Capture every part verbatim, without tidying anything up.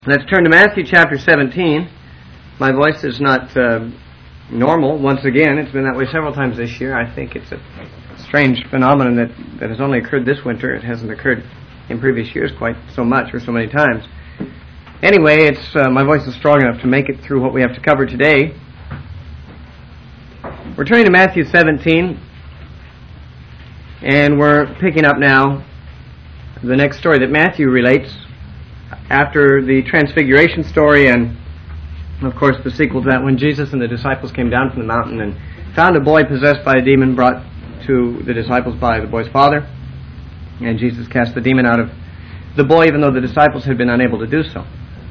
Let's turn to Matthew chapter seventeen. My voice is not uh, normal. Once again, it's been that way several times this year. I think it's a strange phenomenon that, that has only occurred this winter. It hasn't occurred in previous years quite so much or so many times. Anyway, it's uh, my voice is strong enough to make it through what we have to cover today. We're turning to Matthew seventeen, and we're picking up now the next story that Matthew relates after the Transfiguration story, and of course the sequel to that, when Jesus and the disciples came down from the mountain and found a boy possessed by a demon brought to the disciples by the boy's father, and Jesus cast the demon out of the boy even though the disciples had been unable to do so.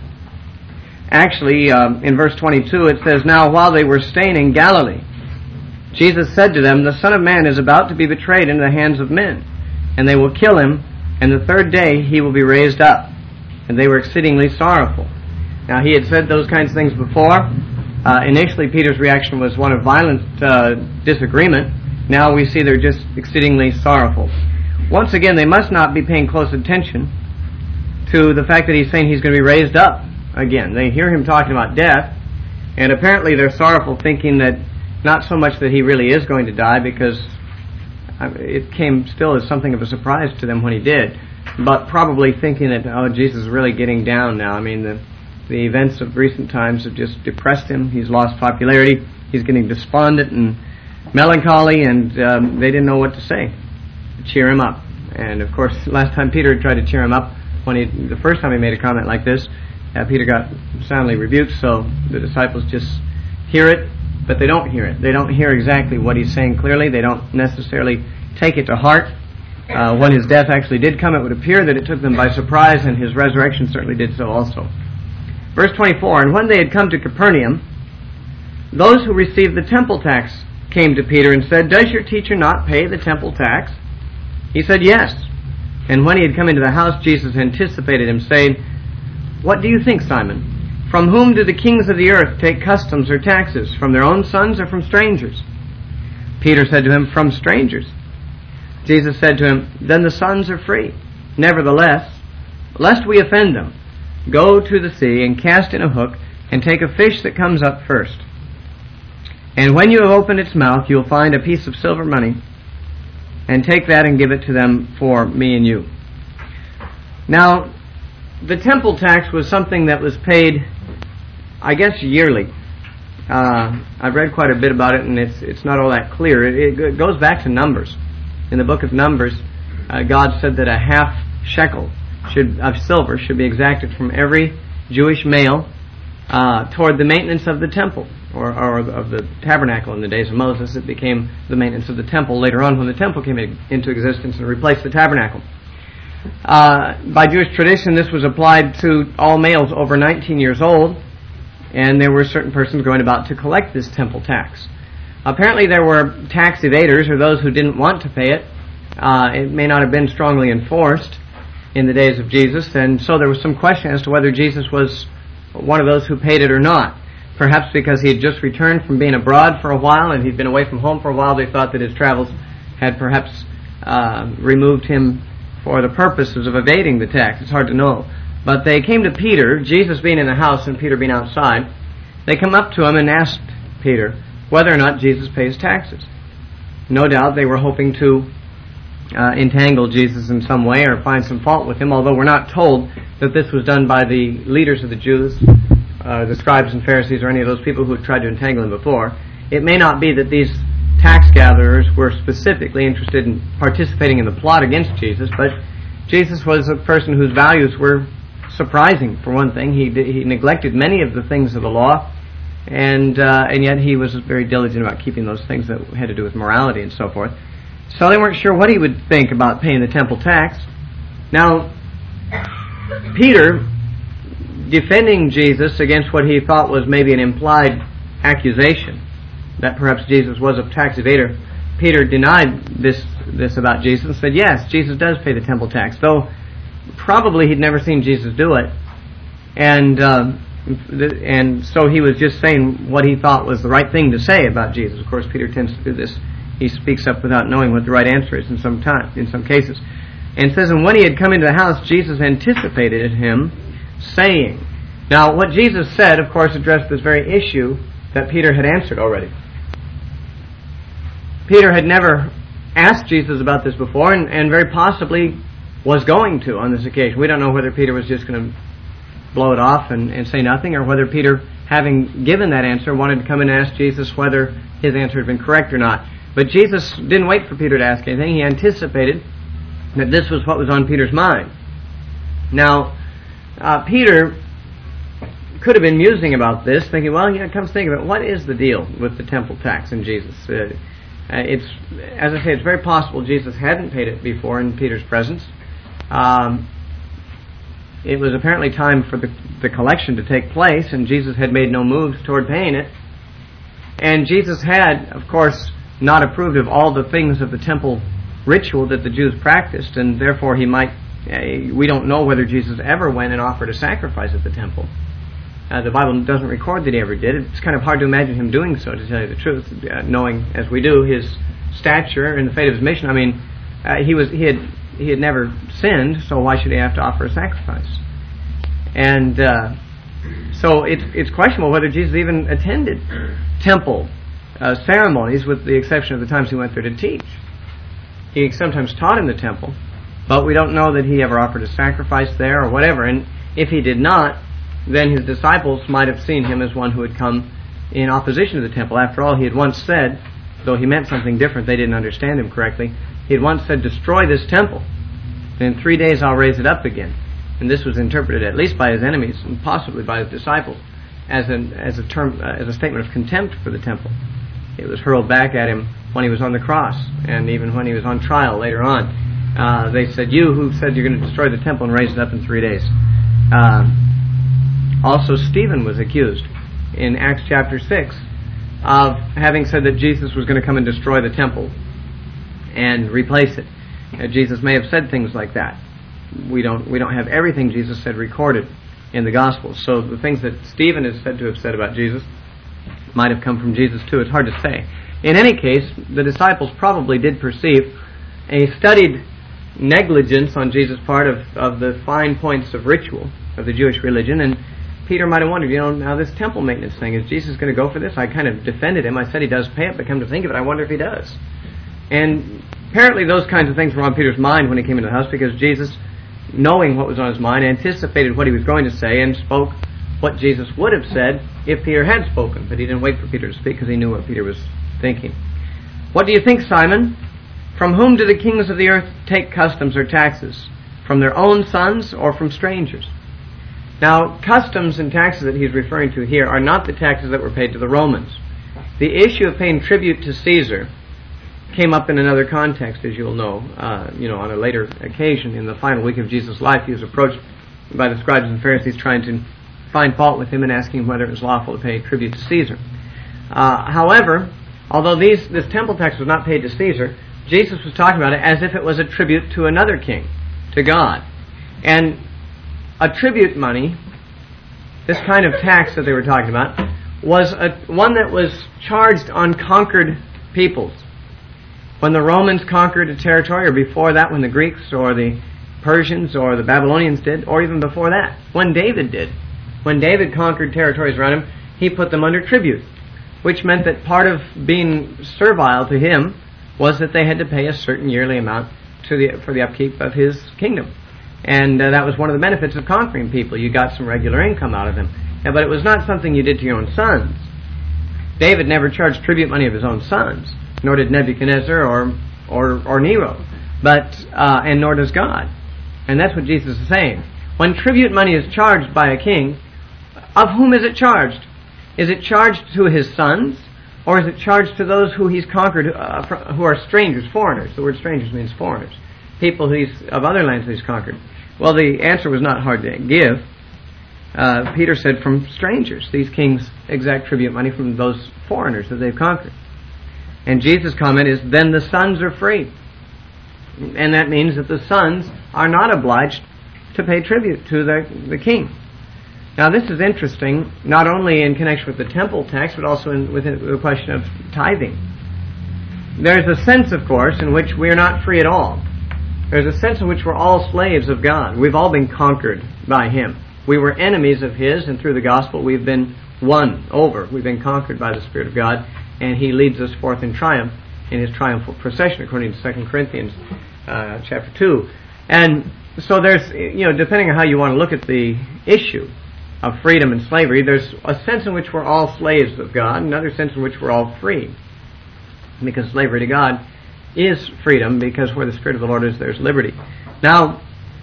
Actually, um, in verse twenty-two it says, "Now while they were staying in Galilee, Jesus said to them, 'The Son of Man is about to be betrayed into the hands of men, and they will kill him, and the third day he will be raised up.' And they were exceedingly sorrowful." Now, he had said those kinds of things before. Uh, initially, Peter's reaction was one of violent uh, disagreement. Now we see they're just exceedingly sorrowful. Once again, they must not be paying close attention to the fact that he's saying he's going to be raised up again. They hear him talking about death, and apparently they're sorrowful, thinking that not so much that he really is going to die, because it came still as something of a surprise to them when he did, but probably thinking that, oh, Jesus is really getting down now. I mean, the the events of recent times have just depressed him. He's lost popularity. He's getting despondent and melancholy, and um, they didn't know what to say to cheer him up. And of course, last time Peter tried to cheer him up, when he the first time he made a comment like this, uh, Peter got soundly rebuked. So the disciples just hear it, but they don't hear it. They don't hear exactly what he's saying clearly. They don't necessarily take it to heart. Uh, when his death actually did come, it would appear that it took them by surprise, and his resurrection certainly did so also. Verse twenty-four, "And when they had come to Capernaum, those who received the temple tax came to Peter and said, 'Does your teacher not pay the temple tax?' He said, 'Yes.' And when he had come into the house, Jesus anticipated him, saying, 'What do you think, Simon? From whom do the kings of the earth take customs or taxes? From their own sons or from strangers?' Peter said to him, 'From strangers.' Jesus said to him, 'Then the sons are free. Nevertheless, lest we offend them, go to the sea and cast in a hook and take a fish that comes up first. And when you have opened its mouth, you will find a piece of silver money, and take that and give it to them for me and you.'" Now, the temple tax was something that was paid, I guess, yearly. Uh, I've read quite a bit about it, and it's it's not all that clear. It, it goes back to Numbers. In the book of Numbers, uh, God said that a half shekel should, of silver should be exacted from every Jewish male uh, toward the maintenance of the temple, or, or of the tabernacle in the days of Moses. It became the maintenance of the temple later on when the temple came in, into existence and replaced the tabernacle. Uh, by Jewish tradition, this was applied to all males over nineteen years old, and there were certain persons going about to collect this temple tax. Apparently there were tax evaders, or those who didn't want to pay it. Uh, it may not have been strongly enforced in the days of Jesus, and so there was some question as to whether Jesus was one of those who paid it or not. Perhaps because he had just returned from being abroad for a while, and he'd been away from home for a while, they thought that his travels had perhaps uh, removed him for the purposes of evading the tax. It's hard to know. But they came to Peter, Jesus being in the house and Peter being outside. They come up to him and asked Peter whether or not Jesus pays taxes. No doubt they were hoping to uh, entangle Jesus in some way or find some fault with him, although we're not told that this was done by the leaders of the Jews, uh, the scribes and Pharisees, or any of those people who had tried to entangle him before. It may not be that these tax gatherers were specifically interested in participating in the plot against Jesus, but Jesus was a person whose values were surprising. For one thing, he he neglected many of the things of the law, and uh, and yet he was very diligent about keeping those things that had to do with morality and so forth. So they weren't sure what he would think about paying the temple tax. Now, Peter, defending Jesus against what he thought was maybe an implied accusation that perhaps Jesus was a tax evader, Peter denied this this about Jesus and said, yes, Jesus does pay the temple tax, though probably he'd never seen Jesus do it. And uh, and so he was just saying what he thought was the right thing to say about Jesus. Of course, Peter tends to do this. He speaks up without knowing what the right answer is in some time, in some cases. And it says, and when he had come into the house, Jesus anticipated him, saying. Now, what Jesus said, of course, addressed this very issue that Peter had answered already. Peter had never asked Jesus about this before, and, and very possibly was going to on this occasion. We don't know whether Peter was just going to blow it off and, and say nothing, or whether Peter, having given that answer, wanted to come and ask Jesus whether his answer had been correct or not. But Jesus didn't wait for Peter to ask anything. He anticipated that this was what was on Peter's mind. Now, uh, Peter could have been musing about this, thinking, well, you know, come to think of it, what is the deal with the temple tax in Jesus? Uh, it's, as I say, it's very possible Jesus hadn't paid it before in Peter's presence. Um, it was apparently time for the, the collection to take place, and Jesus had made no moves toward paying it. And Jesus had, of course, not approved of all the things of the temple ritual that the Jews practiced, and therefore he might, uh, we don't know whether Jesus ever went and offered a sacrifice at the temple. Uh, the Bible doesn't record that he ever did. It's kind of hard to imagine him doing so, to tell you the truth, uh, knowing, as we do, his stature and the fate of his mission. I mean, uh, he was he had he had never sinned, so why should he have to offer a sacrifice? And uh, so it's it's questionable whether Jesus even attended temple uh, ceremonies, with the exception of the times he went there to teach. He sometimes taught in the temple, but we don't know that he ever offered a sacrifice there or whatever. And if he did not, then his disciples might have seen him as one who had come in opposition to the temple. After all, he had once said, though he meant something different, they didn't understand him correctly, he had once said, destroy this temple, and in three days I'll raise it up again. And this was interpreted, at least by his enemies, and possibly by his disciples, as, an, as, a term, uh, as a statement of contempt for the temple. It was hurled back at him when he was on the cross, and even when he was on trial later on. Uh, they said, you who said you're going to destroy the temple and raise it up in three days. Uh, Also, Stephen was accused in Acts chapter six of having said that Jesus was going to come and destroy the temple and replace it. Uh, Jesus may have said things like that. We don't we don't have everything Jesus said recorded in the Gospels. So the things that Stephen is said to have said about Jesus might have come from Jesus too. It's hard to say. In any case, the disciples probably did perceive a studied negligence on Jesus' part of, of the fine points of ritual of the Jewish religion, and Peter might have wondered, you know, now this temple maintenance thing, is Jesus going to go for this? I kind of defended him. I said he does pay it, but come to think of it, I wonder if he does. And apparently those kinds of things were on Peter's mind when he came into the house, because Jesus, knowing what was on his mind, anticipated what he was going to say and spoke what Jesus would have said if Peter had spoken. But he didn't wait for Peter to speak because he knew what Peter was thinking. What do you think, Simon? From whom do the kings of the earth take customs or taxes? From their own sons or from strangers? Now, customs and taxes that he's referring to here are not the taxes that were paid to the Romans. The issue of paying tribute to Caesar came up in another context, as you'll know. Uh, you know, on a later occasion, in the final week of Jesus' life, he was approached by the scribes and Pharisees trying to find fault with him and asking him whether it was lawful to pay tribute to Caesar. Uh, however, although these, this temple tax was not paid to Caesar, Jesus was talking about it as if it was a tribute to another king, to God. And a tribute money, this kind of tax that they were talking about, was a, one that was charged on conquered peoples. When the Romans conquered a territory, or before that when the Greeks or the Persians or the Babylonians did, or even before that, when David did. When David conquered territories around him, he put them under tribute, which meant that part of being servile to him was that they had to pay a certain yearly amount to the, for the upkeep of his kingdom. And uh, that was one of the benefits of conquering people. You got some regular income out of them. Yeah, but it was not something you did to your own sons. David never charged tribute money of his own sons, nor did Nebuchadnezzar or or, or Nero, but uh, and nor does God. And that's what Jesus is saying. When tribute money is charged by a king, of whom is it charged? Is it charged to his sons, or is it charged to those who he's conquered, uh, who are strangers, foreigners? The word strangers means foreigners. People who he's, of other lands he's conquered. Well, the answer was not hard to give. Uh, Peter said from strangers. These kings exact tribute money from those foreigners that they've conquered. And Jesus' comment is, then the sons are free. And that means that the sons are not obliged to pay tribute to the, the king. Now this is interesting, not only in connection with the temple tax, but also in, with the question of tithing. There's a sense, of course, in which we are not free at all. There's a sense in which we're all slaves of God. We've all been conquered by Him. We were enemies of His, and through the gospel we've been won over. We've been conquered by the Spirit of God, and He leads us forth in triumph in His triumphal procession, according to Second Corinthians uh, chapter two. And so there's, you know, depending on how you want to look at the issue of freedom and slavery, there's a sense in which we're all slaves of God, another sense in which we're all free. Because slavery to God is freedom, because where the Spirit of the Lord is, there's liberty. Now,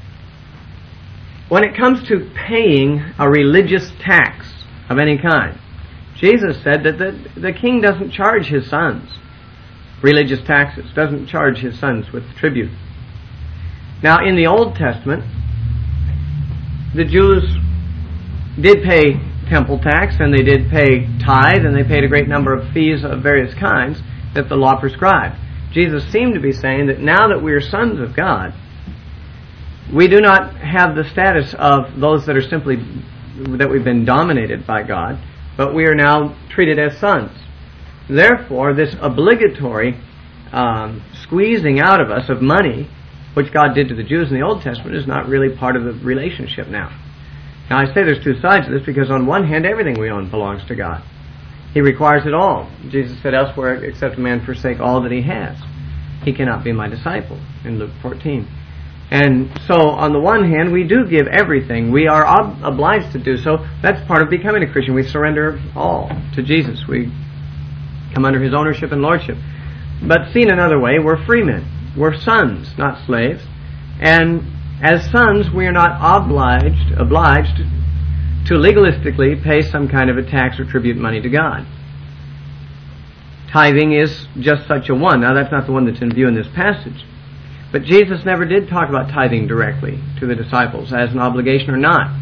when it comes to paying a religious tax of any kind, Jesus said that the, the king doesn't charge his sons religious taxes, doesn't charge his sons with tribute. Now, in the Old Testament, the Jews did pay temple tax, and they did pay tithe, and they paid a great number of fees of various kinds that the law prescribed. Jesus seemed to be saying that now that we are sons of God, we do not have the status of those that are simply, that we've been dominated by God, but we are now treated as sons. Therefore, this obligatory um, squeezing out of us of money, which God did to the Jews in the Old Testament, is not really part of the relationship now. Now, I say there's two sides to this, because on one hand, everything we own belongs to God. He requires it all. Jesus said elsewhere, except a man forsake all that he has, he cannot be my disciple, in Luke fourteen. And so, on the one hand, we do give everything. We are ob- obliged to do so. That's part of becoming a Christian. We surrender all to Jesus. We come under His ownership and lordship. But seen another way, we're free men. We're sons, not slaves. And as sons, we are not obliged, obliged to legalistically pay some kind of a tax or tribute money to God. Tithing is just such a one. Now, that's not the one that's in view in this passage. But Jesus never did talk about tithing directly to the disciples as an obligation or not.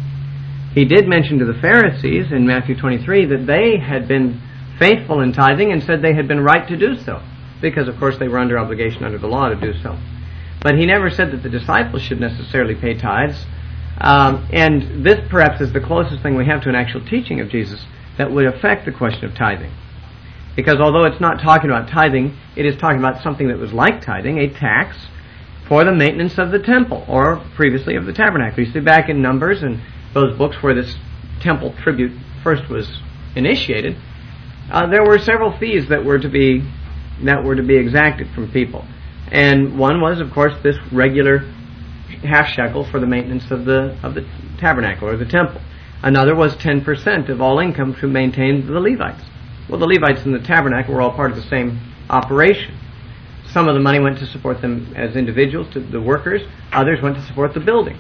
He did mention to the Pharisees in Matthew twenty-three that they had been faithful in tithing and said they had been right to do so, because of course they were under obligation under the law to do so. But He never said that the disciples should necessarily pay tithes. Um, and this perhaps is the closest thing we have to an actual teaching of Jesus that would affect the question of tithing. Because although it's not talking about tithing, it is talking about something that was like tithing, a tax for the maintenance of the temple, or previously of the tabernacle. You see back in Numbers and those books where this temple tribute first was initiated, uh, there were several fees that were to be that were to be exacted from people. And one was, of course, this regular half shekel for the maintenance of the of the tabernacle or the temple. Another was ten percent of all income to maintain the Levites. Well, the Levites in the tabernacle were all part of the same operation. Some of the money went to support them as individuals, to the workers. Others went to support the building.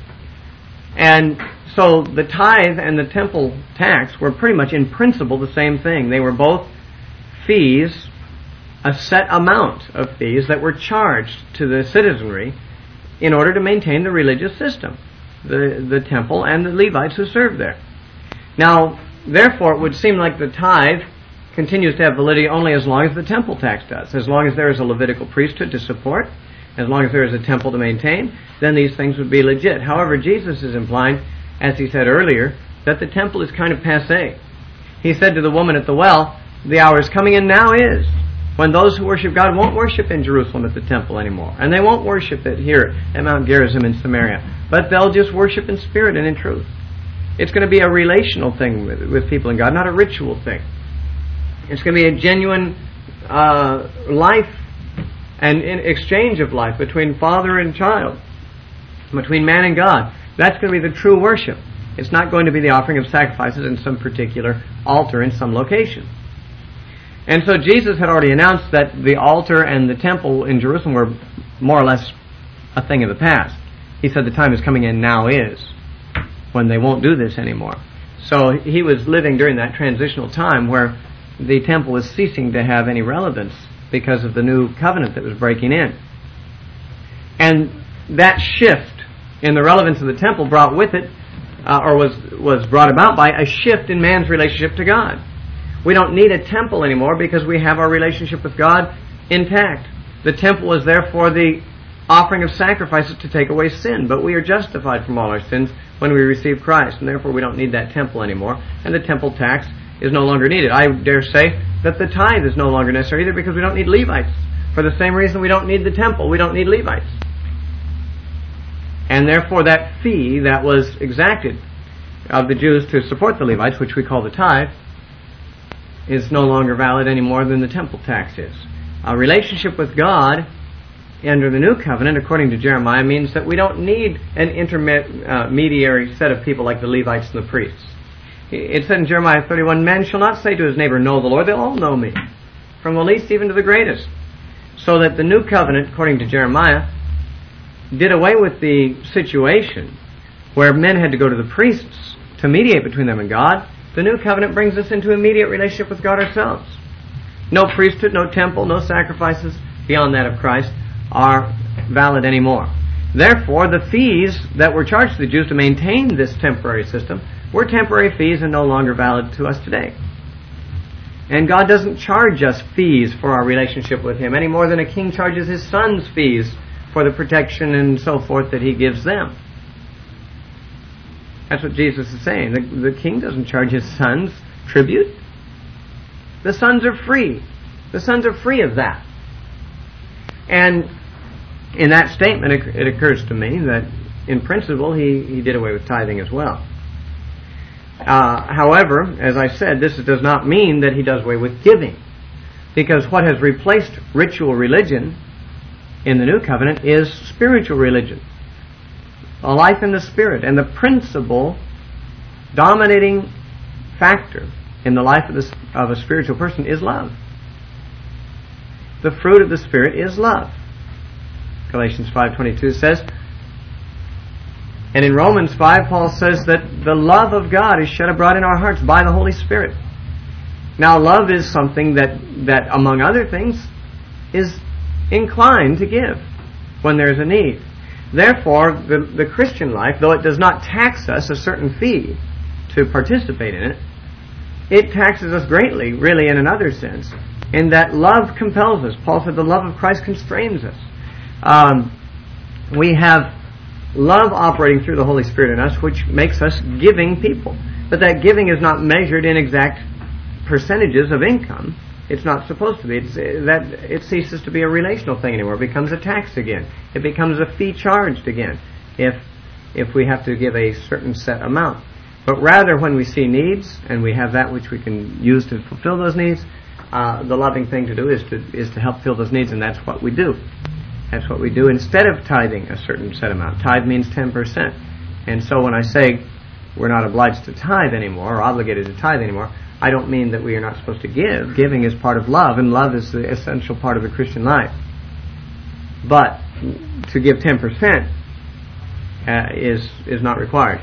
And so the tithe and the temple tax were pretty much in principle the same thing. They were both fees, a set amount of fees that were charged to the citizenry in order to maintain the religious system, the, the temple and the Levites who served there. Now, therefore, it would seem like the tithe continues to have validity only as long as the temple tax does. As long as there is a Levitical priesthood to support, as long as there is a temple to maintain, then these things would be legit. However, Jesus is implying, as He said earlier, that the temple is kind of passé. He said to the woman at the well, the hour is coming and now is, when those who worship God won't worship in Jerusalem at the temple anymore. And they won't worship it here at Mount Gerizim in Samaria. But they'll just worship in spirit and in truth. It's going to be a relational thing with, with people in God, not a ritual thing. It's going to be a genuine uh, life and in exchange of life between father and child, between man and God. That's going to be the true worship. It's not going to be the offering of sacrifices in some particular altar in some location. And so Jesus had already announced that the altar and the temple in Jerusalem were more or less a thing of the past. He said the time is coming and now is when they won't do this anymore. So He was living during that transitional time where the temple was ceasing to have any relevance because of the new covenant that was breaking in. And that shift in the relevance of the temple brought with it, uh, or was, was brought about by, a shift in man's relationship to God. We don't need a temple anymore because we have our relationship with God intact. The temple is therefore the offering of sacrifices to take away sin, but we are justified from all our sins when we receive Christ, and therefore we don't need that temple anymore, and the temple tax is no longer needed. I dare say that the tithe is no longer necessary either, because we don't need Levites. For the same reason we don't need the temple, we don't need Levites. And therefore that fee that was exacted of the Jews to support the Levites, which we call the tithe, is no longer valid any more than the temple tax is. Our relationship with God under the new covenant, according to Jeremiah, means that we don't need an intermediary set of people like the Levites and the priests. It said in Jeremiah thirty-one, "Man shall not say to his neighbor, 'Know the Lord,' they'll all know me, from the least even to the greatest." So that the new covenant, according to Jeremiah, did away with the situation where men had to go to the priests to mediate between them and God. The new covenant brings us into immediate relationship with God ourselves. No priesthood, no temple, no sacrifices beyond that of Christ are valid anymore. Therefore, the fees that were charged to the Jews to maintain this temporary system were temporary fees and no longer valid to us today. And God doesn't charge us fees for our relationship with Him any more than a king charges his sons fees for the protection and so forth that he gives them. That's what Jesus is saying. The, the king doesn't charge his sons tribute. The sons are free. The sons are free of that. And in that statement, it, it occurs to me that in principle he, he did away with tithing as well. Uh, however, as I said, this does not mean that he does away with giving. Because what has replaced ritual religion in the new covenant is spiritual religion. A life in the Spirit. And the principal dominating factor in the life of, the, of a spiritual person is love. The fruit of the Spirit is love. Galatians five twenty-two says, and in Romans five, Paul says that the love of God is shed abroad in our hearts by the Holy Spirit. Now, love is something that, that among other things, is inclined to give when there's a need. Therefore, the, the Christian life, though it does not tax us a certain fee to participate in it, it taxes us greatly, really, in another sense, in that love compels us. Paul said the love of Christ constrains us. Um, we have love operating through the Holy Spirit in us, which makes us giving people. But that giving is not measured in exact percentages of income. It's not supposed to be. It's, that it ceases to be a relational thing anymore. It becomes a tax again. It becomes a fee charged again if if we have to give a certain set amount. But rather, when we see needs and we have that which we can use to fulfill those needs, uh, the loving thing to do is to is to help fill those needs, and that's what we do. That's what we do instead of tithing a certain set amount. Tithe means ten percent. And so when I say we're not obliged to tithe anymore or obligated to tithe anymore, I don't mean that we are not supposed to give. Giving is part of love, and love is the essential part of the Christian life. But to give ten percent uh, is is not required.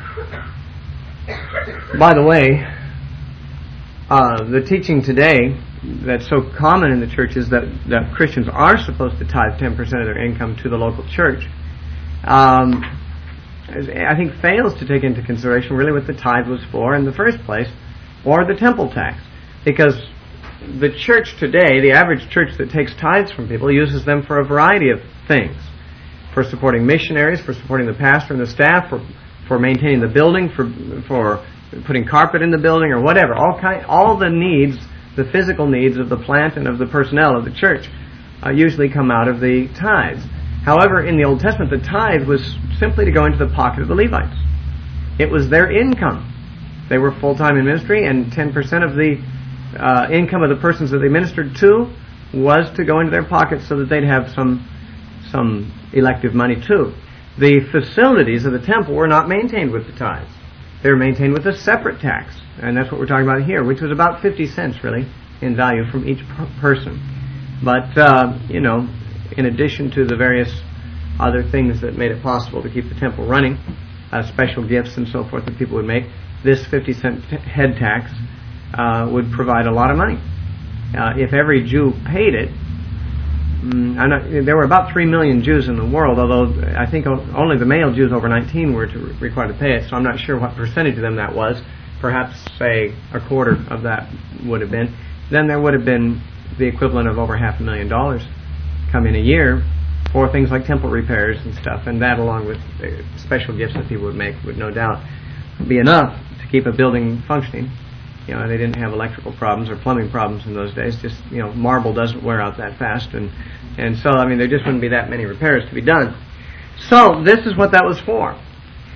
By the way, uh, the teaching today that's so common in the church is that, that Christians are supposed to tithe ten percent of their income to the local church. Um, I think fails to take into consideration really what the tithe was for in the first place, or the temple tax. Because the church today, the average church that takes tithes from people, uses them for a variety of things. For supporting missionaries, for supporting the pastor and the staff, for for maintaining the building, for for putting carpet in the building, or whatever. All kind, all the needs, the physical needs of the plant and of the personnel of the church uh, usually come out of the tithes. However, in the Old Testament, the tithe was simply to go into the pocket of the Levites. It was their income. They were full-time in ministry, and ten percent of the uh, income of the persons that they ministered to was to go into their pockets so that they'd have some some elective money too. The facilities of the temple were not maintained with the tithes. They were maintained with a separate tax, and that's what we're talking about here, which was about fifty cents, really, in value from each per- person. But, uh, you know, in addition to the various other things that made it possible to keep the temple running, uh, special gifts and so forth that people would make, this fifty cent t- head tax uh, would provide a lot of money. Uh, if every Jew paid it, mm, I'm not, there were about three million Jews in the world, although I think only the male Jews over nineteen were to, required to pay it, so I'm not sure what percentage of them that was. Perhaps, say, a quarter of that would have been. Then there would have been the equivalent of over half a million dollars come in a year for things like temple repairs and stuff, and that along with the special gifts that people would make would no doubt be enough to keep a building functioning. You know, they didn't have electrical problems or plumbing problems in those days. Just, you know, marble doesn't wear out that fast, and and so, I mean, there just wouldn't be that many repairs to be done. So, this is what that was for.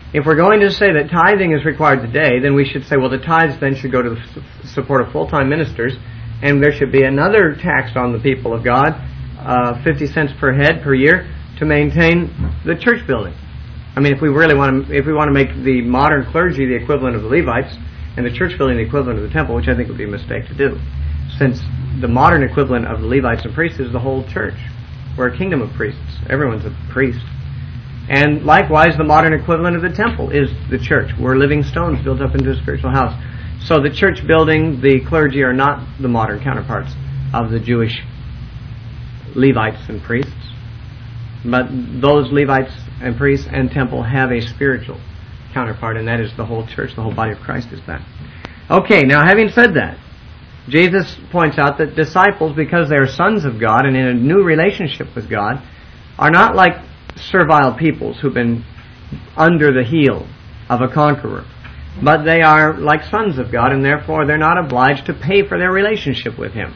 if we're going to say that tithing is required today, then we should say, well, the tithes then should go to the su- support of full-time ministers, and there should be another tax on the people of God, uh, fifty cents per head per year, to maintain the church building. I mean, if we really want to, if we want to make the modern clergy the equivalent of the Levites, and the church building the equivalent of the temple, which I think would be a mistake to do, since the modern equivalent of the Levites and priests is the whole church. We're a kingdom of priests. Everyone's a priest. And likewise, the modern equivalent of the temple is the church. We're living stones built up into a spiritual house. So the church building, the clergy are not the modern counterparts of the Jewish Levites and priests. But those Levites and priests and temple have a spiritual counterpart, and that is the whole church, the whole body of Christ is that. Okay, now having said that, Jesus points out that disciples, because they are sons of God and in a new relationship with God, are not like servile peoples who've been under the heel of a conqueror, but they are like sons of God, and therefore they're not obliged to pay for their relationship with Him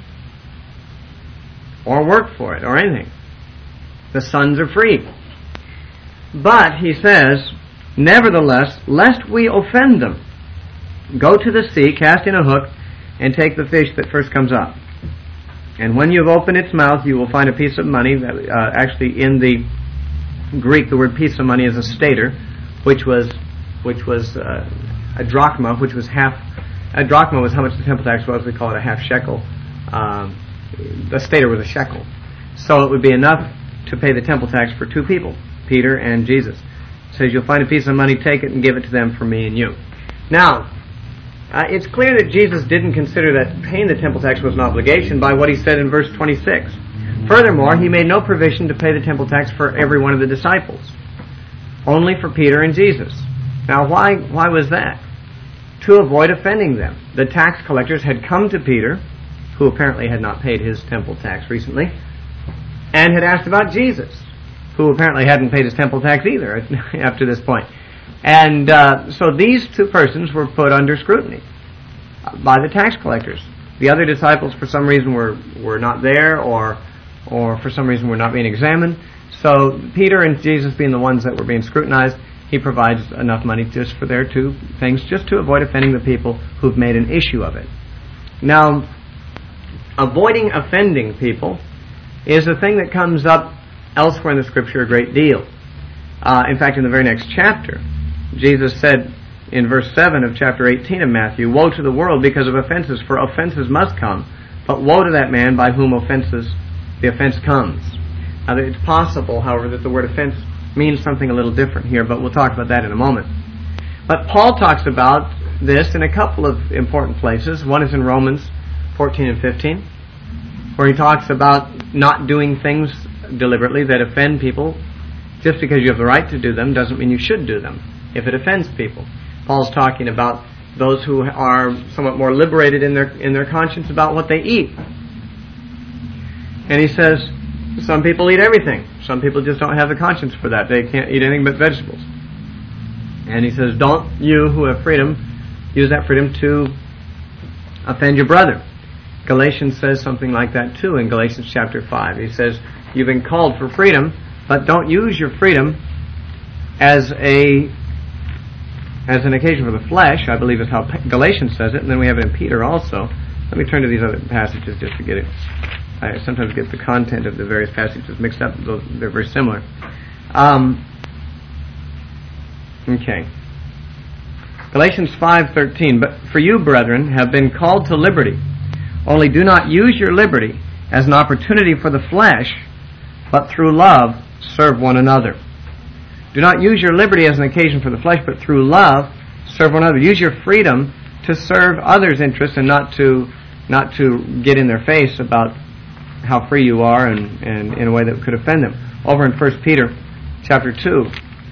or work for it or anything. The sons are free. But, he says, nevertheless, lest we offend them, go to the sea, cast in a hook, and take the fish that first comes up. And when you have opened its mouth, you will find a piece of money. That uh, actually, in the Greek, the word piece of money is a stater, which was which was uh, a drachma, which was half. A drachma was how much the temple tax was. We call it a half shekel. Um, the stater was a shekel, so it would be enough to pay the temple tax for two people, Peter and Jesus. It says you'll find a piece of money, take it, and give it to them for me and you. Now, uh, it's clear that Jesus didn't consider that paying the temple tax was an obligation by what he said in verse twenty-six. Furthermore, he made no provision to pay the temple tax for every one of the disciples, only for Peter and Jesus. Now, why why was that? To avoid offending them. The tax collectors had come to Peter, who apparently had not paid his temple tax recently, and had asked about Jesus, who apparently hadn't paid his temple tax either up to this point. And uh, so these two persons were put under scrutiny by the tax collectors. The other disciples, for some reason, were, were not there, or or for some reason were not being examined. So Peter and Jesus being the ones that were being scrutinized, he provides enough money just for their two things, just to avoid offending the people who've made an issue of it. Now, avoiding offending people is a thing that comes up elsewhere in the Scripture a great deal. Uh, in fact, in the very next chapter, Jesus said in verse seven of chapter eighteen of Matthew, "Woe to the world because of offenses, for offenses must come, but woe to that man by whom offenses the offense comes." Now, it's possible, however, that the word offense means something a little different here, but we'll talk about that in a moment. But Paul talks about this in a couple of important places. One is in Romans fourteen and fifteen, where he talks about not doing things deliberately that offend people. Just because you have the right to do them doesn't mean you should do them if it offends people. Paul's talking about those who are somewhat more liberated in their in their conscience about what they eat. And he says, some people eat everything. Some people just don't have the conscience for that. They can't eat anything but vegetables. And he says, don't you who have freedom use that freedom to offend your brother. Galatians says something like that too in Galatians chapter five. He says, you've been called for freedom, but don't use your freedom as a as an occasion for the flesh, I believe is how Galatians says it, and then we have it in Peter also. Let me turn to these other passages just to get it. I sometimes get the content of the various passages mixed up, though they're very similar. Um, okay. Galatians five thirteen, "But for you, brethren, have been called to liberty. Only do not use your liberty as an opportunity for the flesh, but through love serve one another." Do not use your liberty as an occasion for the flesh, but through love serve one another. Use your freedom to serve others' interests and not to not to get in their face about how free you are and, and in a way that could offend them. Over in First Peter chapter two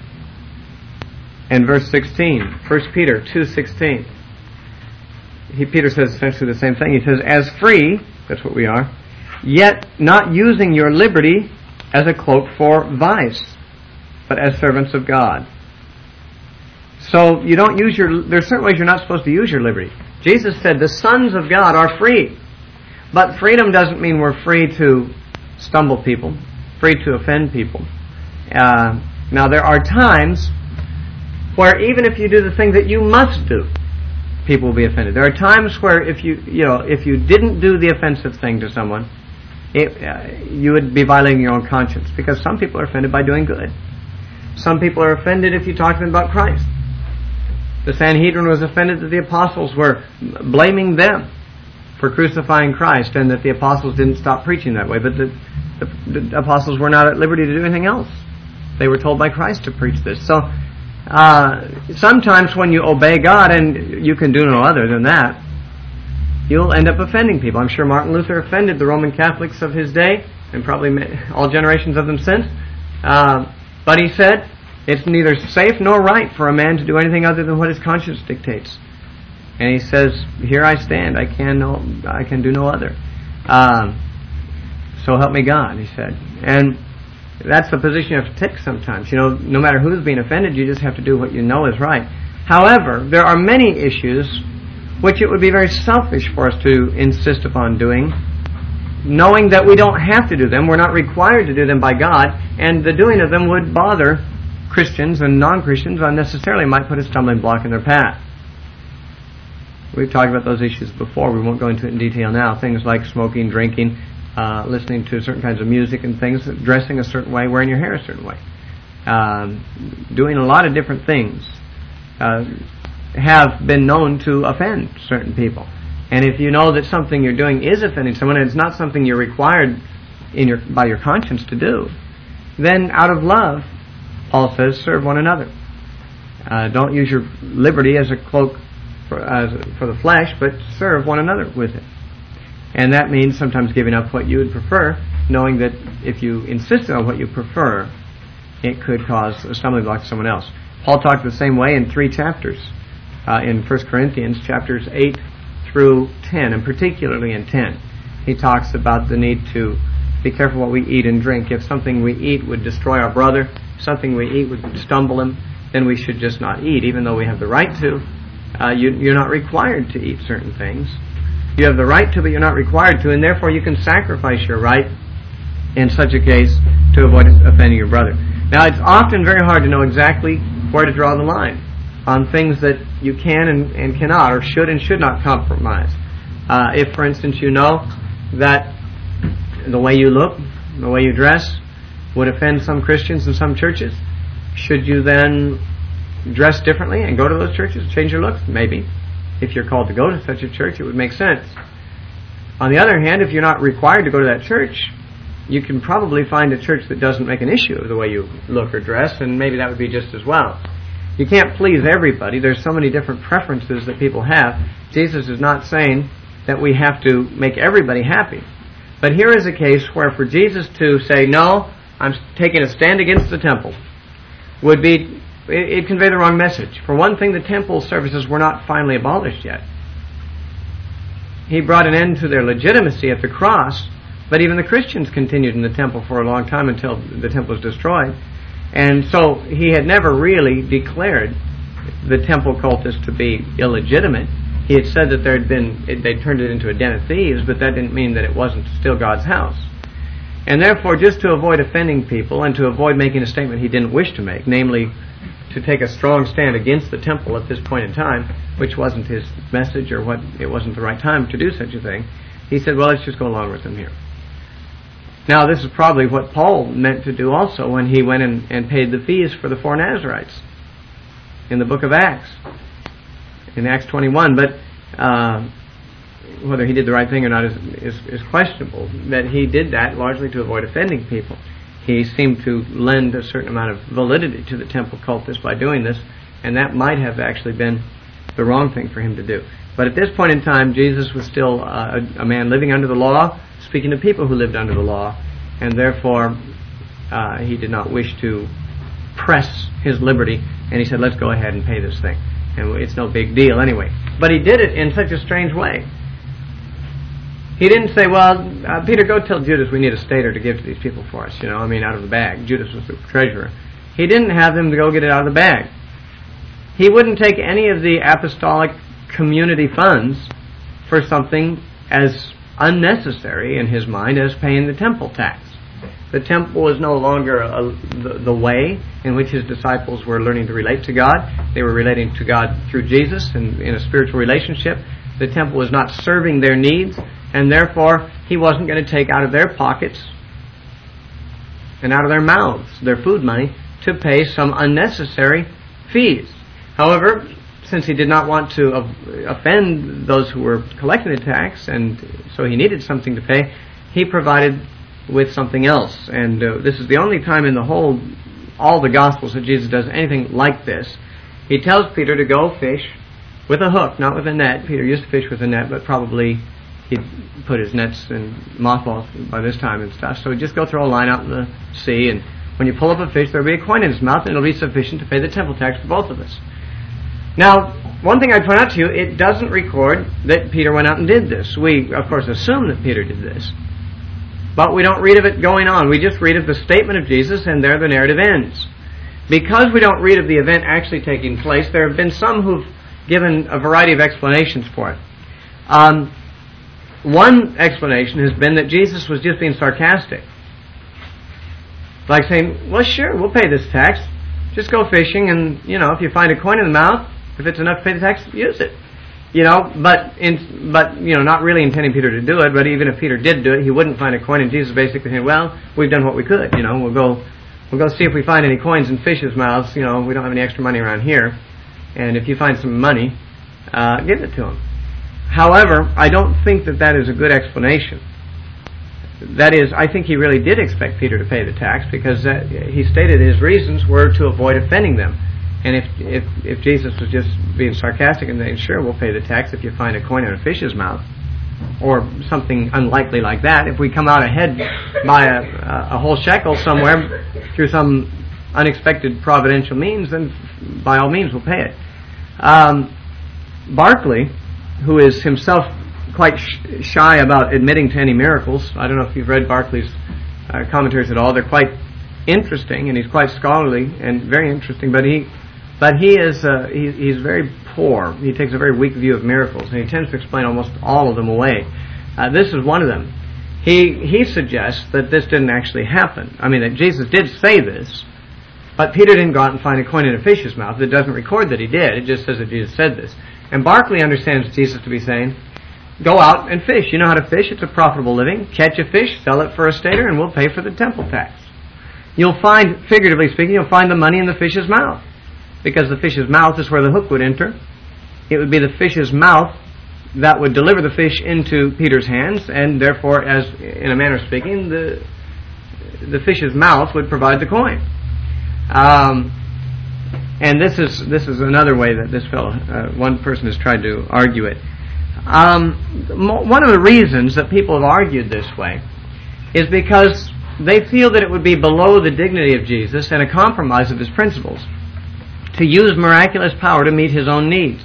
and verse sixteen. First Peter two sixteen. He, Peter says essentially the same thing. He says, "As free," that's what we are, "yet not using your liberty as a cloak for vice, but as servants of God." So you don't use your, there's certain ways you're not supposed to use your liberty. Jesus said the sons of God are free. But freedom doesn't mean we're free to stumble people, free to offend people. Uh, now there are times where even if you do the thing that you must do, people will be offended. There are times where if you, you know, if you didn't do the offensive thing to someone, it, uh, you would be violating your own conscience, because some people are offended by doing good. Some people are offended if you talk to them about Christ. The Sanhedrin was offended that the apostles were blaming them for crucifying Christ, and that the apostles didn't stop preaching that way. But the, the, the apostles were not at liberty to do anything else. They were told by Christ to preach this. So uh, sometimes when you obey God, and you can do no other than that, you'll end up offending people. I'm sure Martin Luther offended the Roman Catholics of his day, and probably all generations of them since. Uh, but he said, it's neither safe nor right for a man to do anything other than what his conscience dictates. And he says, here I stand, I can no, I can do no other. Um, so help me God, he said. And that's the position you have to take sometimes. You know, no matter who's being offended, you just have to do what you know is right. However, there are many issues which it would be very selfish for us to insist upon doing, knowing that we don't have to do them, we're not required to do them by God, and the doing of them would bother Christians and non-Christians unnecessarily, might put a stumbling block in their path. We've talked about those issues before. We won't go into it in detail now. Things like smoking, drinking, uh, listening to certain kinds of music and things, dressing a certain way, wearing your hair a certain way, um, doing a lot of different things uh, have been known to offend certain people. And if you know that something you're doing is offending someone, and it's not something you're required in your by your conscience to do, then out of love, Paul says, serve one another. Uh, don't use your liberty as a cloak for, as for the flesh, but serve one another with it. And that means sometimes giving up what you would prefer, knowing that if you insisted on what you prefer, it could cause a stumbling block to someone else. Paul talked the same way in three chapters. Uh, in First Corinthians, chapters eight through ten, and particularly in ten. He talks about the need to be careful what we eat and drink. If something we eat would destroy our brother, something we eat would stumble him, then we should just not eat, even though we have the right to. Uh, you, you're not required to eat certain things. You have the right to, but you're not required to, and therefore you can sacrifice your right in such a case to avoid offending your brother. Now, it's often very hard to know exactly where to draw the line on things that you can and, and cannot, or should and should not compromise. Uh, if, for instance, you know that the way you look, the way you dress, would offend some Christians in some churches, should you then dress differently and go to those churches, change your looks? Maybe. If you're called to go to such a church, it would make sense. On the other hand, if you're not required to go to that church, you can probably find a church that doesn't make an issue of the way you look or dress, and maybe that would be just as well. You can't please everybody. There's so many different preferences that people have. Jesus is not saying that we have to make everybody happy. But here is a case where for Jesus to say, no, I'm taking a stand against the temple, would be, it, it convey the wrong message. For one thing, the temple services were not finally abolished yet. He brought an end to their legitimacy at the cross, but even the Christians continued in the temple for a long time until the temple was destroyed. And so he had never really declared the temple cultus to be illegitimate. He had said that there had been, it, they turned it into a den of thieves, but that didn't mean that it wasn't still God's house. And therefore, just to avoid offending people and to avoid making a statement he didn't wish to make, namely to take a strong stand against the temple at this point in time, which wasn't his message or what it wasn't the right time to do such a thing, he said, well, let's just go along with them here. Now, this is probably what Paul meant to do also when he went and, and paid the fees for the four Nazarites in the book of Acts, in Acts twenty-one. But uh, whether he did the right thing or not is, is, is questionable. That he did that largely to avoid offending people. He seemed to lend a certain amount of validity to the temple cultus by doing this, and that might have actually been the wrong thing for him to do. But at this point in time, Jesus was still uh, a, a man living under the law, speaking to people who lived under the law, and therefore uh, he did not wish to press his liberty, and he said, let's go ahead and pay this thing. And it's no big deal anyway. But he did it in such a strange way. He didn't say, well, uh, Peter, go tell Judas we need a stater to give to these people for us, you know, I mean, out of the bag. Judas was the treasurer. He didn't have them to go get it out of the bag. He wouldn't take any of the apostolic community funds for something as unnecessary in his mind as paying the temple tax. The temple was no longer a, the, the way in which his disciples were learning to relate to God. They were relating to God through Jesus and in a spiritual relationship. The temple was not serving their needs, and therefore he wasn't going to take out of their pockets and out of their mouths, their food money, to pay some unnecessary fees. However, since he did not want to offend those who were collecting the tax, and so he needed something to pay, he provided with something else. And uh, this is the only time in the whole, all the Gospels that Jesus does anything like this. He tells Peter to go fish with a hook, not with a net. Peter used to fish with a net, but probably he'd put his nets in mothballs by this time and stuff. So he'd just go throw a line out in the sea, and when you pull up a fish, there'll be a coin in his mouth, and it'll be sufficient to pay the temple tax for both of us. Now, one thing I'd point out to you, it doesn't record that Peter went out and did this. We, of course, assume that Peter did this. But we don't read of it going on. We just read of the statement of Jesus, and there the narrative ends. Because we don't read of the event actually taking place, there have been some who've given a variety of explanations for it. Um, one explanation has been that Jesus was just being sarcastic. Like saying, well, sure, we'll pay this tax. Just go fishing, and, you know, if you find a coin in the mouth, if it's enough to pay the tax, use it. You know, but, in, but you know, not really intending Peter to do it, but even if Peter did do it, he wouldn't find a coin, and Jesus basically saying, well, we've done what we could, you know, we'll go we'll go see if we find any coins in fishes' mouths, you know, we don't have any extra money around here, and if you find some money, uh, give it to him. However, I don't think that that is a good explanation. That is, I think he really did expect Peter to pay the tax, because that, he stated his reasons were to avoid offending them. And if, if if Jesus was just being sarcastic and saying, sure, we'll pay the tax if you find a coin in a fish's mouth, or something unlikely like that, if we come out ahead by a, a whole shekel somewhere through some unexpected providential means, then by all means we'll pay it. Um, Barclay, who is himself quite sh- shy about admitting to any miracles, I don't know if you've read Barclay's uh, commentaries at all, they're quite interesting, and he's quite scholarly and very interesting, but he But he is uh, he, he's very poor. He takes a very weak view of miracles, and he tends to explain almost all of them away. Uh, this is one of them. He he suggests that this didn't actually happen. I mean, that Jesus did say this, but Peter didn't go out and find a coin in a fish's mouth. It doesn't record that he did. It just says that Jesus said this. And Barclay understands Jesus to be saying, go out and fish. You know how to fish. It's a profitable living. Catch a fish, sell it for a stater, and we'll pay for the temple tax. You'll find, figuratively speaking, you'll find the money in the fish's mouth, because the fish's mouth is where the hook would enter. It would be the fish's mouth that would deliver the fish into Peter's hands, and therefore, as in a manner of speaking, the the fish's mouth would provide the coin. Um, and this is this is another way that this fellow, uh, one person has tried to argue it. Um, one of the reasons that people have argued this way is because they feel that it would be below the dignity of Jesus and a compromise of his principles to use miraculous power to meet his own needs.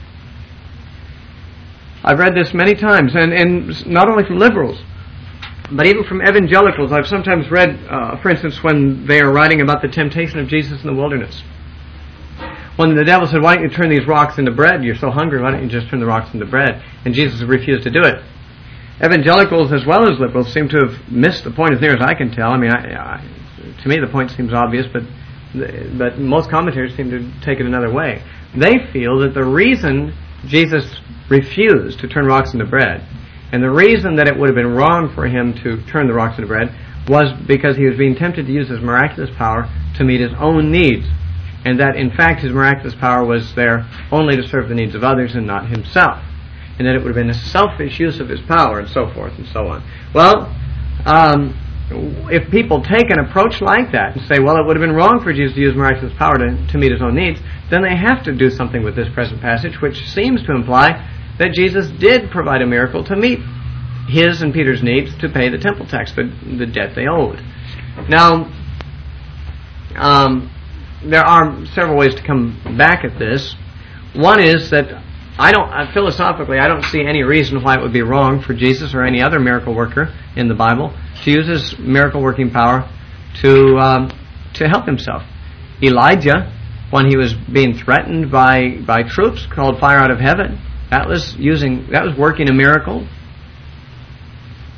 I've read this many times, and, and not only from liberals, but even from evangelicals. I've sometimes read, uh, for instance, when they are writing about the temptation of Jesus in the wilderness. When the devil said, why don't you turn these rocks into bread? You're so hungry, why don't you just turn the rocks into bread? And Jesus refused to do it. Evangelicals as well as liberals seem to have missed the point as near as I can tell. I mean, I, I, to me the point seems obvious, but but most commentators seem to take it another way. They feel that the reason Jesus refused to turn rocks into bread, and the reason that it would have been wrong for him to turn the rocks into bread, was because he was being tempted to use his miraculous power to meet his own needs, and that in fact his miraculous power was there only to serve the needs of others and not himself, and that it would have been a selfish use of his power, and so forth and so on. Well, um, if people take an approach like that and say, well, it would have been wrong for Jesus to use miraculous power to, to meet his own needs, then they have to do something with this present passage, which seems to imply that Jesus did provide a miracle to meet his and Peter's needs to pay the temple tax, the, the debt they owed. Now, um, there are several ways to come back at this. One is that I don't, uh, philosophically, I don't see any reason why it would be wrong for Jesus or any other miracle worker in the Bible to use his miracle working power to um, to help himself. Elijah, when he was being threatened by by troops called fire out of heaven, that was using that was working a miracle.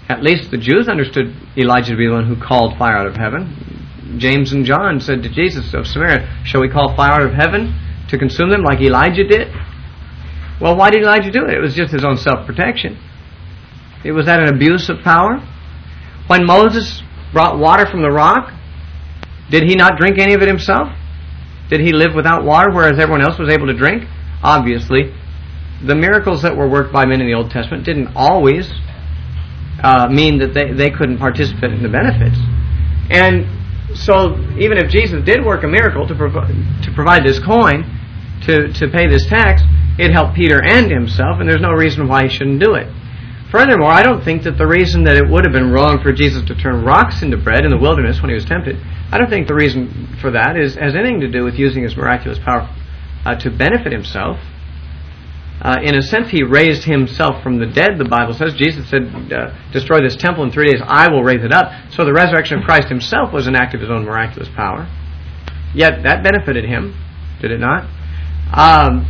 At least the Jews understood Elijah to be the one who called fire out of heaven. James and John said to Jesus of Samaria, shall we call fire out of heaven to consume them like Elijah did? Well, why did Elijah do it? It was just his own self-protection. It was that an abuse of power? When Moses brought water from the rock, did he not drink any of it himself? Did he live without water whereas everyone else was able to drink? Obviously, the miracles that were worked by men in the Old Testament didn't always uh, mean that they, they couldn't participate in the benefits. And so even if Jesus did work a miracle to, prov- to provide this coin, to, to pay this tax, it helped Peter and himself, and there's no reason why he shouldn't do it. Furthermore, I don't think that the reason that it would have been wrong for Jesus to turn rocks into bread in the wilderness when he was tempted, I don't think the reason for that is has anything to do with using his miraculous power uh, to benefit himself. Uh, in a sense, he raised himself from the dead, the Bible says. Jesus said, uh, destroy this temple in three days, I will raise it up. So the resurrection of Christ himself was an act of his own miraculous power. Yet that benefited him, did it not? Um...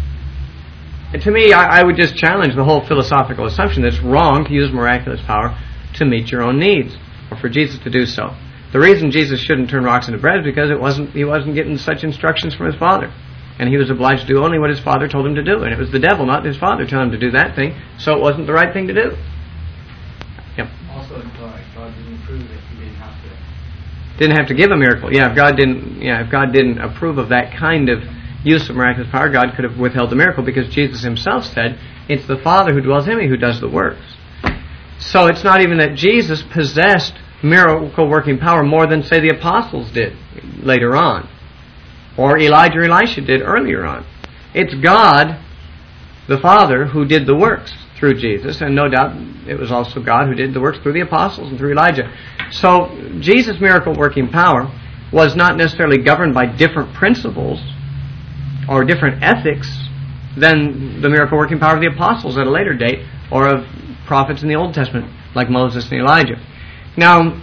To me, I, I would just challenge the whole philosophical assumption that it's wrong to use miraculous power to meet your own needs, or for Jesus to do so. The reason Jesus shouldn't turn rocks into bread is because it wasn't he wasn't getting such instructions from his Father. And he was obliged to do only what his Father told him to do. And it was the devil, not his Father, telling him to do that thing, so it wasn't the right thing to do. Yep. Also, uh, God didn't approve it. He didn't have to. Didn't have to give a miracle. Yeah, if God didn't yeah, if God didn't approve of that kind of use of miraculous power, God could have withheld the miracle, because Jesus himself said, it's the Father who dwells in me who does the works. So it's not even that Jesus possessed miracle working power more than, say, the apostles did later on, or Elijah or Elisha did earlier on. It's God, the Father, who did the works through Jesus, and no doubt it was also God who did the works through the apostles and through Elijah. So Jesus' miracle working power was not necessarily governed by different principles or different ethics than the miracle working power of the apostles at a later date, or of prophets in the Old Testament like Moses and Elijah. Now,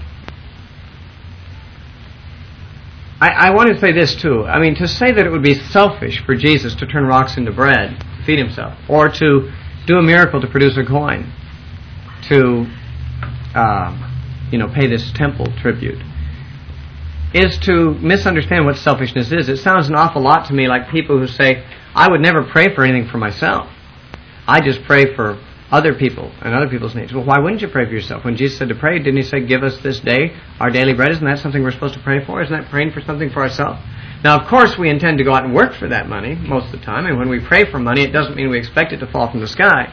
I, I want to say this too. I mean, to say that it would be selfish for Jesus to turn rocks into bread to feed himself, or to do a miracle to produce a coin to uh, you know, pay this temple tribute, is to misunderstand what selfishness is. It sounds an awful lot to me like people who say, I would never pray for anything for myself. I just pray for other people and other people's needs. Well, why wouldn't you pray for yourself? When Jesus said to pray, didn't he say, give us this day our daily bread? Isn't that something we're supposed to pray for? Isn't that praying for something for ourselves? Now, of course, we intend to go out and work for that money most of the time, and when we pray for money, it doesn't mean we expect it to fall from the sky.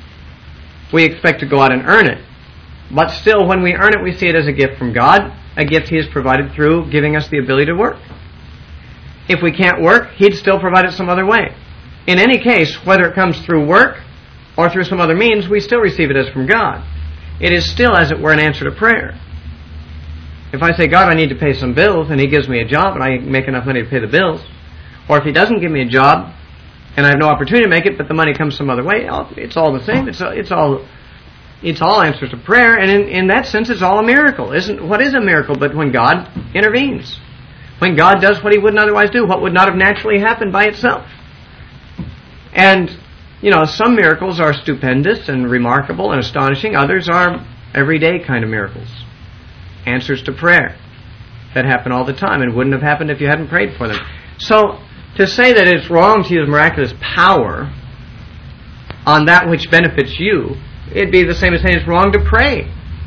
We expect to go out and earn it. But still, when we earn it, we see it as a gift from God, a gift He has provided through giving us the ability to work. If we can't work, He'd still provide it some other way. In any case, whether it comes through work or through some other means, we still receive it as from God. It is still, as it were, an answer to prayer. If I say, God, I need to pay some bills, and He gives me a job, and I make enough money to pay the bills, or if He doesn't give me a job, and I have no opportunity to make it, but the money comes some other way, it's all the same. It's it's all it's all answers to prayer, and in, in that sense, it's all a miracle. Isn't what is a miracle but when God intervenes? When God does what He wouldn't otherwise do, what would not have naturally happened by itself. And, you know, some miracles are stupendous and remarkable and astonishing. Others are everyday kind of miracles. Answers to prayer that happen all the time and wouldn't have happened if you hadn't prayed for them. So, to say that it's wrong to use miraculous power on that which benefits you, it'd be the same as saying it's wrong to pray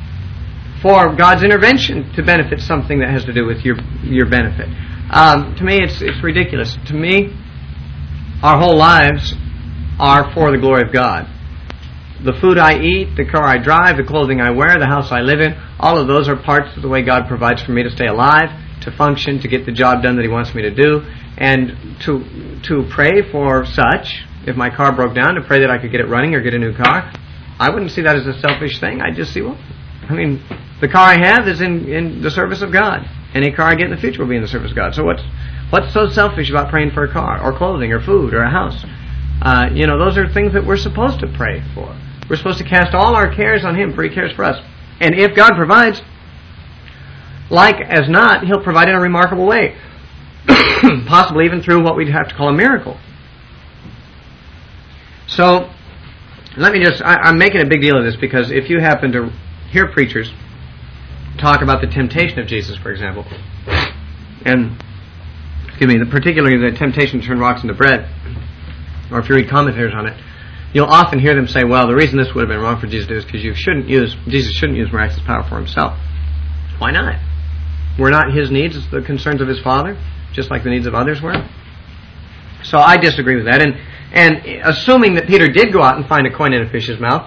for God's intervention to benefit something that has to do with your your benefit. Um, to me, it's it's ridiculous. To me, our whole lives are for the glory of God. The food I eat, the car I drive, the clothing I wear, the house I live in, all of those are parts of the way God provides for me to stay alive, to function, to get the job done that He wants me to do, and to to pray for such. If my car broke down, to pray that I could get it running or get a new car. I wouldn't see that as a selfish thing. I'd just see, well, I mean, the car I have is in, in the service of God. Any car I get in the future will be in the service of God. So what's what's so selfish about praying for a car or clothing or food or a house? Uh, you know, those are things that we're supposed to pray for. We're supposed to cast all our cares on Him, for He cares for us. And if God provides, like as not, He'll provide in a remarkable way. Possibly even through what we'd have to call a miracle. So, let me just, I, I'm making a big deal of this because if you happen to hear preachers talk about the temptation of Jesus, for example, and, excuse me, the, particularly the temptation to turn rocks into bread, or if you read commentaries on it, you'll often hear them say, well, the reason this would have been wrong for Jesus is because you shouldn't use, Jesus shouldn't use miraculous power for himself. Why not? Were not his needs the concerns of his Father, just like the needs of others were? So I disagree with that. And, and assuming that Peter did go out and find a coin in a fish's mouth,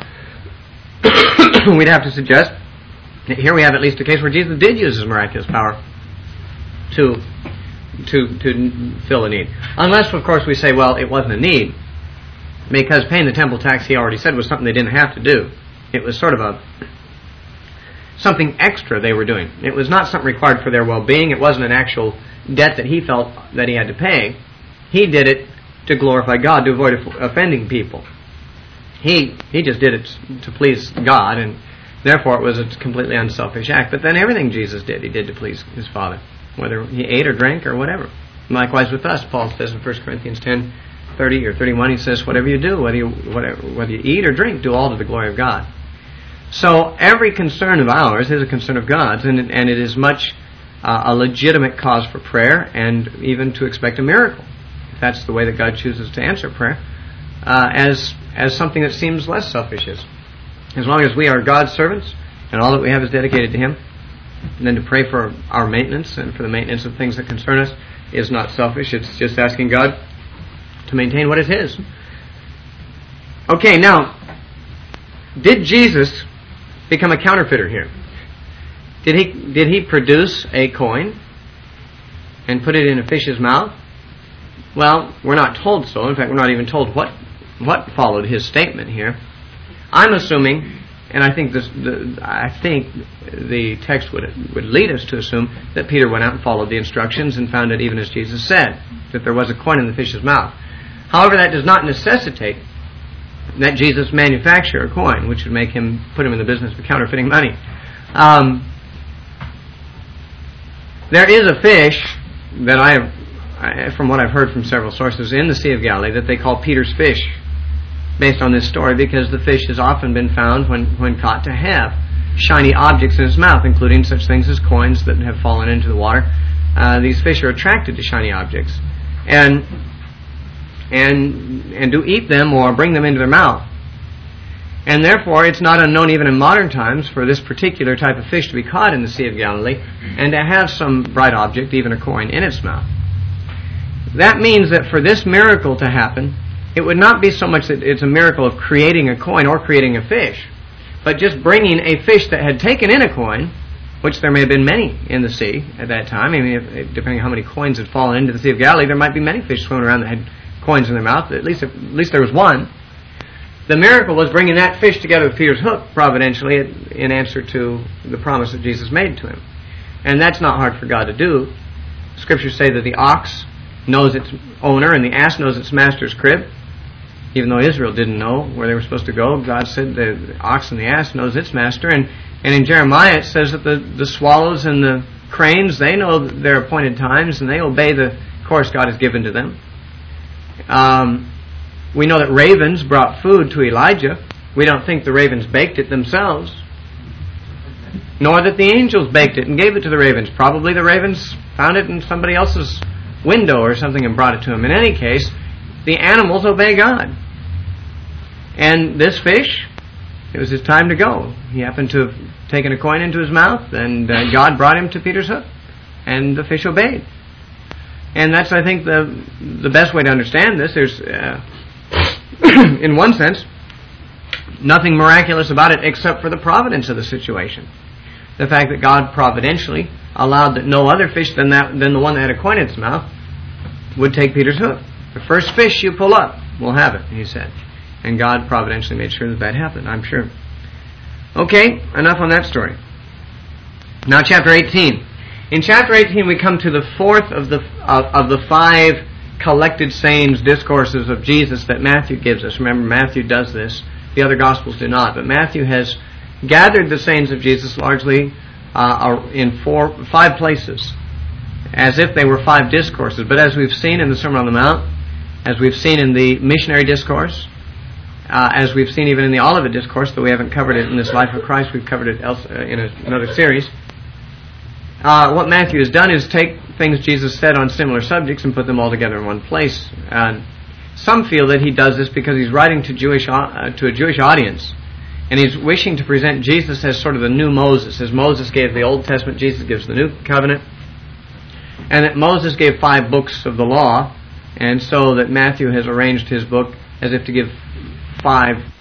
we'd have to suggest that here we have at least a case where Jesus did use his miraculous power to, to, to fill a need. Unless, of course, we say, well, it wasn't a need, because paying the temple tax, he already said, was something they didn't have to do. It was sort of a something extra they were doing. It was not something required for their well-being. It wasn't an actual debt that he felt that he had to pay. He did it to glorify God, to avoid offending people. He he just did it to please God, and therefore it was a completely unselfish act. But then everything Jesus did, he did to please his Father, whether he ate or drank or whatever. Likewise with us, Paul says in First Corinthians ten thirty or thirty-one, he says, whatever you do, whether you whatever, whether you eat or drink, do all to the glory of God. So every concern of ours is a concern of God's, and, and it is much uh, a legitimate cause for prayer, and even to expect a miracle, if that's the way that God chooses to answer prayer, uh, as as something that seems less selfish. As, as long as we are God's servants, and all that we have is dedicated to Him, and then to pray for our maintenance, and for the maintenance of things that concern us, is not selfish. It's just asking God to maintain what is His. Okay, now, did Jesus become a counterfeiter here? Did he did he produce a coin and put it in a fish's mouth? Well, we're not told so. In fact, we're not even told what what followed his statement here. I'm assuming, and I think this, the, I think the text would would lead us to assume that Peter went out and followed the instructions and found it even as Jesus said, that there was a coin in the fish's mouth. However, that does not necessitate that Jesus manufacture a coin, which would make him, put him in the business of counterfeiting money. Um, there is a fish that I have, from what I've heard from several sources in the Sea of Galilee, that they call Peter's fish, based on this story, because the fish has often been found, when, when caught, to have shiny objects in its mouth, including such things as coins that have fallen into the water. Uh, these fish are attracted to shiny objects, and and and do eat them or bring them into their mouth. And therefore it's not unknown even in modern times for this particular type of fish to be caught in the Sea of Galilee and to have some bright object, even a coin, in its mouth. That means that for this miracle to happen, it would not be so much that it's a miracle of creating a coin or creating a fish, but just bringing a fish that had taken in a coin, which there may have been many in the sea at that time. I mean, if, depending on how many coins had fallen into the Sea of Galilee, there might be many fish swimming around that had coins in their mouth. At least, at least there was one. The miracle was bringing that fish together with Peter's hook, providentially, in answer to the promise that Jesus made to him. And that's not hard for God to do. Scriptures say that the ox knows its owner and the ass knows its master's crib. Even though Israel didn't know where they were supposed to go, God said the ox and the ass knows its master. And, and in Jeremiah it says that the, the swallows and the cranes, they know their appointed times and they obey the course God has given to them. Um, we know that ravens brought food to Elijah. We don't think the ravens baked it themselves, nor that the angels baked it and gave it to the ravens. Probably the ravens found it in somebody else's window or something and brought it to him. In any case, the animals obey God. And this fish, it was his time to go. He happened to have taken a coin into his mouth, and uh, God brought him to Peter's hook, and the fish obeyed. And that's, I think, the the best way to understand this. There's, uh, in one sense, nothing miraculous about it except for the providence of the situation. The fact that God providentially allowed that no other fish than that than the one that had a coin in its mouth would take Peter's hook. The first fish you pull up will have it, he said. And God providentially made sure that that happened, I'm sure. Okay, enough on that story. Now chapter eighteen. In chapter eighteen we come to the fourth of the of, of the five collected sayings, discourses of Jesus that Matthew gives us. Remember, Matthew does this. The other Gospels do not. But Matthew has gathered the sayings of Jesus largely uh, in four, five places, as if they were five discourses. But as we've seen in the Sermon on the Mount, as we've seen in the missionary discourse, uh, as we've seen even in the Olivet Discourse, though we haven't covered it in this Life of Christ, we've covered it else, uh, in a, another series. Uh, what Matthew has done is take things Jesus said on similar subjects and put them all together in one place. And some feel that he does this because he's writing to Jewish uh, to a Jewish audience, and he's wishing to present Jesus as sort of the new Moses. As Moses gave the Old Testament, Jesus gives the New Covenant, and that Moses gave five books of the law, and so that Matthew has arranged his book as if to give five